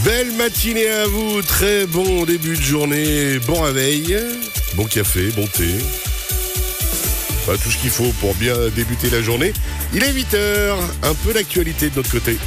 Belle matinée à vous, très bon début de journée, bon réveil, bon café, bon thé. Voilà, tout ce qu'il faut pour bien débuter la journée. Il est 8h, un peu d'actualité de notre côté.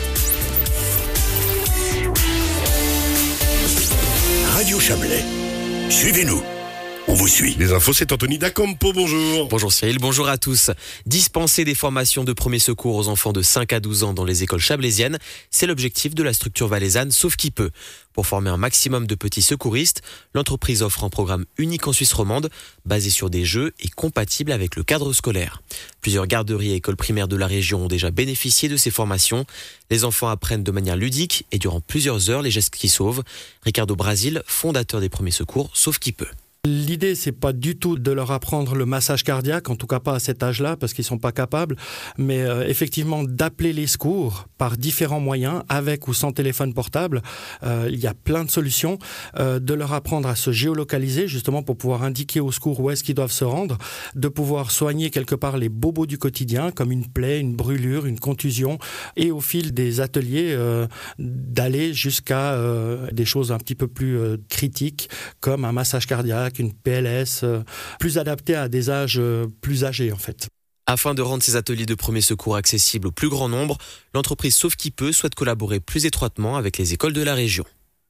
Radio Chablais, suivez-nous. On vous suit. Les infos, c'est Anthony Dacampo, bonjour. Bonjour Cyril, bonjour à tous. Dispenser des formations de premier secours aux enfants de 5 à 12 ans dans les écoles chablaisiennes, c'est l'objectif de la structure valaisanne Sauve qui peut. Pour former un maximum de petits secouristes, l'entreprise offre un programme unique en Suisse romande, basé sur des jeux et compatible avec le cadre scolaire. Plusieurs garderies et écoles primaires de la région ont déjà bénéficié de ces formations. Les enfants apprennent de manière ludique et durant plusieurs heures les gestes qui sauvent. Ricardo Brasil, fondateur des premiers secours Sauve qui peut. L'idée, c'est pas du tout de leur apprendre le massage cardiaque, en tout cas pas à cet âge-là, parce qu'ils sont pas capables, mais effectivement d'appeler les secours par différents moyens, avec ou sans téléphone portable. Il y a plein de solutions. De leur apprendre à se géolocaliser, justement pour pouvoir indiquer aux secours où est-ce qu'ils doivent se rendre, de pouvoir soigner quelque part les bobos du quotidien, comme une plaie, une brûlure, une contusion, et au fil des ateliers, d'aller jusqu'à des choses un petit peu plus critiques, comme un massage cardiaque, une PLS, plus adaptée à des âges plus âgés en fait. Afin de rendre ces ateliers de premier secours accessibles au plus grand nombre, l'entreprise Sauve qui peut souhaite collaborer plus étroitement avec les écoles de la région.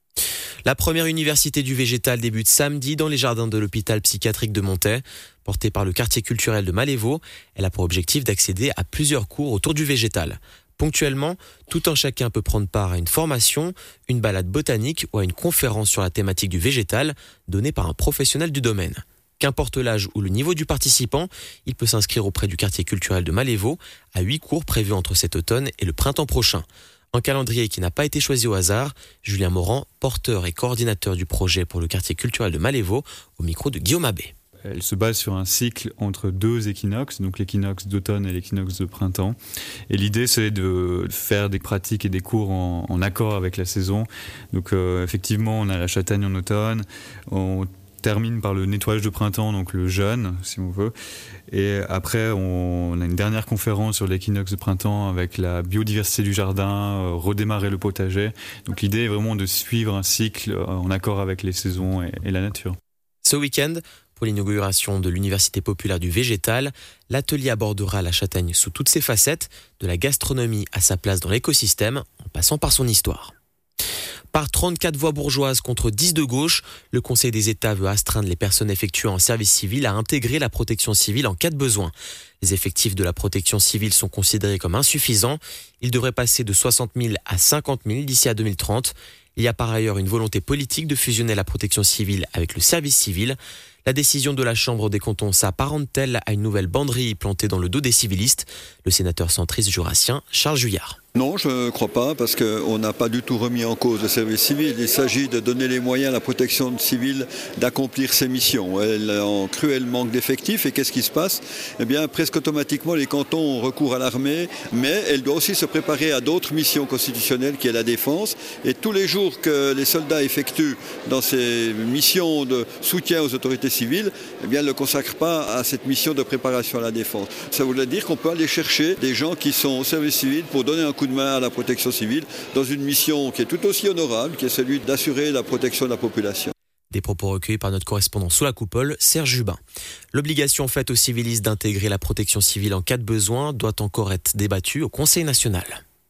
La première université du végétal débute samedi dans les jardins de l'hôpital psychiatrique de Montaix. Portée par le quartier culturel de Malévo, elle a pour objectif d'accéder à plusieurs cours autour du végétal. Ponctuellement, tout un chacun peut prendre part à une formation, une balade botanique ou à une conférence sur la thématique du végétal donnée par un professionnel du domaine. Qu'importe l'âge ou le niveau du participant, il peut s'inscrire auprès du quartier culturel de Malévo à 8 cours prévus entre cet automne et le printemps prochain. Un calendrier qui n'a pas été choisi au hasard. Julien Morand, porteur et coordinateur du projet pour le quartier culturel de Malévo, au micro de Guillaume Abbé. Elle se base sur un cycle entre deux équinoxes, donc l'équinoxe d'automne et l'équinoxe de printemps. Et l'idée, c'est de faire des pratiques et des cours en accord avec la saison. Donc effectivement, on a la châtaigne en automne, on termine par le nettoyage de printemps, donc le jeûne, si on veut. Et après, on a une dernière conférence sur l'équinoxe de printemps avec la biodiversité du jardin, redémarrer le potager. Donc l'idée est vraiment de suivre un cycle en accord avec les saisons et la nature. Ce week-end, pour l'inauguration de l'Université populaire du végétal, l'atelier abordera la châtaigne sous toutes ses facettes, de la gastronomie à sa place dans l'écosystème, en passant par son histoire. Par 34 voix bourgeoises contre 10 de gauche, le Conseil des États veut astreindre les personnes effectuant un service civil à intégrer la protection civile en cas de besoin. Les effectifs de la protection civile sont considérés comme insuffisants. Ils devraient passer de 60 000 à 50 000 d'ici à 2030. Il y a par ailleurs une volonté politique de fusionner la protection civile avec le service civil. La décision de la Chambre des cantons s'apparente-t-elle à une nouvelle banderille plantée dans le dos des civilistes ? Le sénateur centriste jurassien Charles Juillard. Non, je ne crois pas, parce qu'on n'a pas du tout remis en cause le service civil. Il s'agit de donner les moyens à la protection civile d'accomplir ses missions. Elle est en cruel manque d'effectifs, et qu'est-ce qui se passe ? Eh bien, presque automatiquement, les cantons ont recours à l'armée, mais elle doit aussi se préparer à d'autres missions constitutionnelles, qui est la défense. Et tous les jours que les soldats effectuent dans ces missions de soutien aux autorités civiles, eh bien, elle ne le consacre pas à cette mission de préparation à la défense. Ça voudrait dire qu'on peut aller chercher des gens qui sont au service civil pour donner un coup de main à la protection civile dans une mission qui est tout aussi honorable, qui est celui d'assurer la protection de la population. Des propos recueillis par notre correspondant sous la coupole, Serge Jubin. L'obligation faite aux civilistes d'intégrer la protection civile en cas de besoin doit encore être débattue au Conseil national.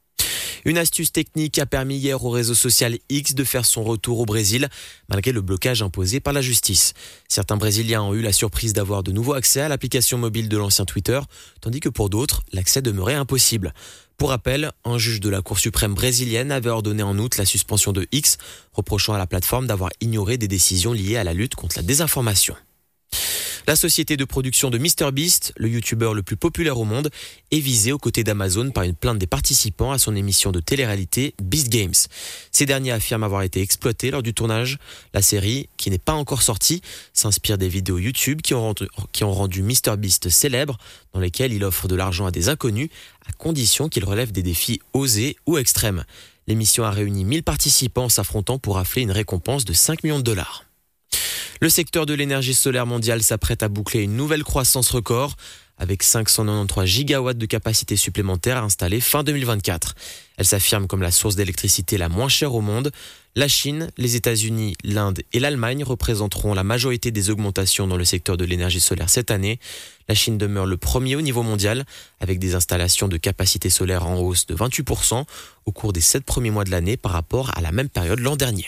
Une astuce technique a permis hier au réseau social X de faire son retour au Brésil, malgré le blocage imposé par la justice. Certains Brésiliens ont eu la surprise d'avoir de nouveau accès à l'application mobile de l'ancien Twitter, tandis que pour d'autres, l'accès demeurait impossible. Pour rappel, un juge de la Cour suprême brésilienne avait ordonné en août la suspension de X, reprochant à la plateforme d'avoir ignoré des décisions liées à la lutte contre la désinformation. La société de production de MrBeast, le youtubeur le plus populaire au monde, est visée aux côtés d'Amazon par une plainte des participants à son émission de télé-réalité Beast Games. Ces derniers affirment avoir été exploités lors du tournage. La série, qui n'est pas encore sortie, s'inspire des vidéos YouTube qui ont rendu MrBeast célèbre, dans lesquelles il offre de l'argent à des inconnus, à condition qu'il relève des défis osés ou extrêmes. L'émission a réuni 1000 participants s'affrontant pour rafler une récompense de 5 millions de dollars. Le secteur de l'énergie solaire mondiale s'apprête à boucler une nouvelle croissance record. avec 593 gigawatts de capacité supplémentaire installée fin 2024. Elle s'affirme comme la source d'électricité la moins chère au monde. La Chine, les États-Unis, l'Inde et l'Allemagne représenteront la majorité des augmentations dans le secteur de l'énergie solaire cette année. La Chine demeure le premier au niveau mondial, avec des installations de capacité solaire en hausse de 28% au cours des 7 premiers mois de l'année par rapport à la même période l'an dernier.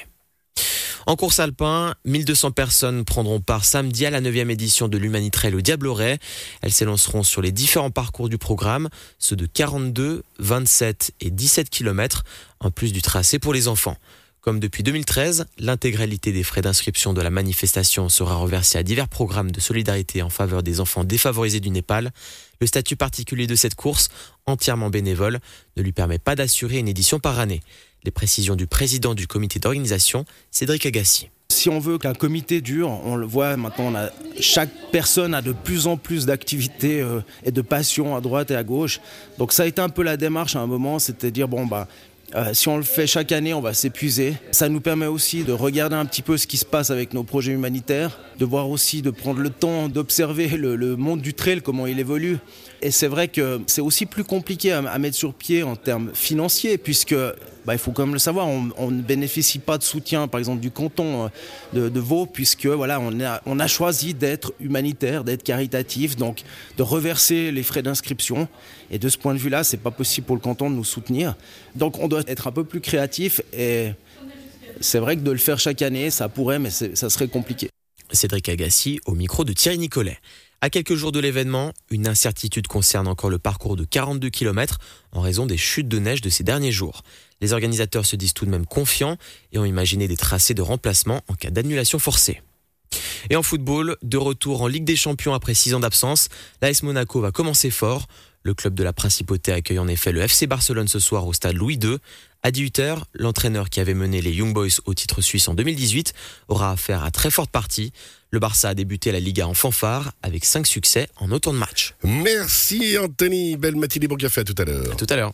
En course alpin, 1200 personnes prendront part samedi à la 9e édition de l'Humanitrail au Diableret. Elles s'élanceront sur les différents parcours du programme, ceux de 42, 27 et 17 km, en plus du tracé pour les enfants. Comme depuis 2013, l'intégralité des frais d'inscription de la manifestation sera reversée à divers programmes de solidarité en faveur des enfants défavorisés du Népal. Le statut particulier de cette course, entièrement bénévole, ne lui permet pas d'assurer une édition par année. Les précisions du président du comité d'organisation, Cédric Agassi. Si on veut qu'un comité dure, on le voit maintenant, chaque personne a de plus en plus d'activités et de passions à droite et à gauche. Donc ça a été un peu la démarche à un moment, c'était de dire si on le fait chaque année, on va s'épuiser. Ça nous permet aussi de regarder un petit peu ce qui se passe avec nos projets humanitaires, de voir aussi, de prendre le temps d'observer le monde du trail, comment il évolue. Et c'est vrai que c'est aussi plus compliqué à mettre sur pied en termes financiers, puisque il faut quand même le savoir, on ne bénéficie pas de soutien, par exemple du canton de Vaud, puisque on a choisi d'être humanitaire, d'être caritatif, donc de reverser les frais d'inscription. Et de ce point de vue-là, c'est pas possible pour le canton de nous soutenir. Donc on doit être un peu plus créatif, et c'est vrai que de le faire chaque année, ça pourrait, mais ça serait compliqué. Cédric Agassi au micro de Thierry Nicolet. À quelques jours de l'événement, une incertitude concerne encore le parcours de 42 km en raison des chutes de neige de ces derniers jours. Les organisateurs se disent tout de même confiants et ont imaginé des tracés de remplacement en cas d'annulation forcée. Et en football, de retour en Ligue des Champions après 6 ans d'absence, l'AS Monaco va commencer fort. Le club de la Principauté accueille en effet le FC Barcelone ce soir au stade Louis II. À 18h, l'entraîneur qui avait mené les Young Boys au titre suisse en 2018 aura affaire à très forte partie. Le Barça a débuté la Liga en fanfare avec 5 succès en autant de matchs. Merci Anthony, belle matinée, bon café, à tout à l'heure. À tout à l'heure.